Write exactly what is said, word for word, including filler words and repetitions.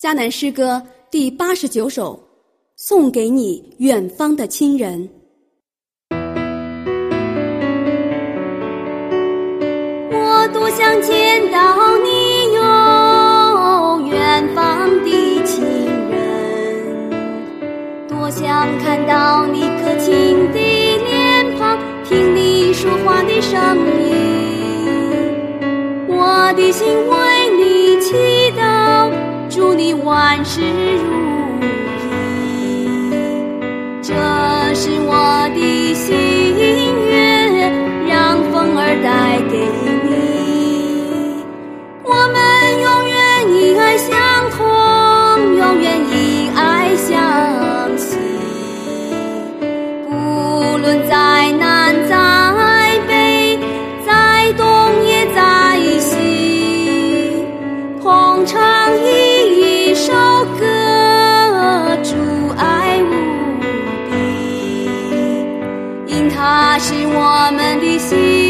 迦南诗歌第八十九首，送给你远方的亲人。 我多想见到你哟，远方的亲人，多想看到你可亲的脸庞，听你说话的声音。我的心为你祈祷，祝你万事如意，这是我的心愿，让风儿带给你。我们永远以爱相通，永远以爱相惜，不论在南在北，在东也在西，同唱一首歌，主爱无比，因他是我们的心